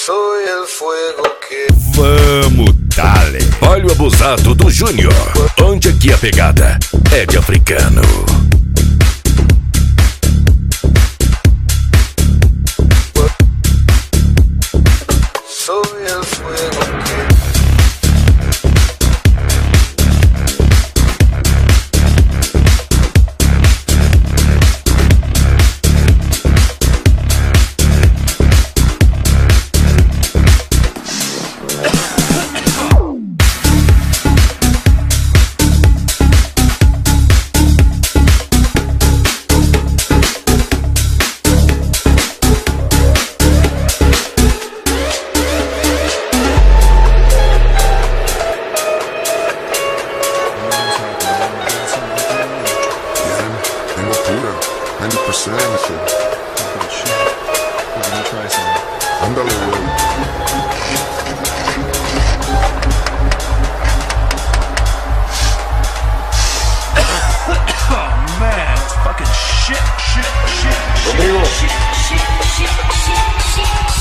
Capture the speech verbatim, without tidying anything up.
Soy el fuego que... Vamos, dale. Olha o abusado do Júnior. Onde aqui a pegada é de africano. Soy el fuego que... ninety percent of shit. Good shit. We're gonna try some. Ándale, güey. Oh man, it's fucking shit, shit, shit, shit, Rodrigo. shit, shit, shit, shit, shit, shit.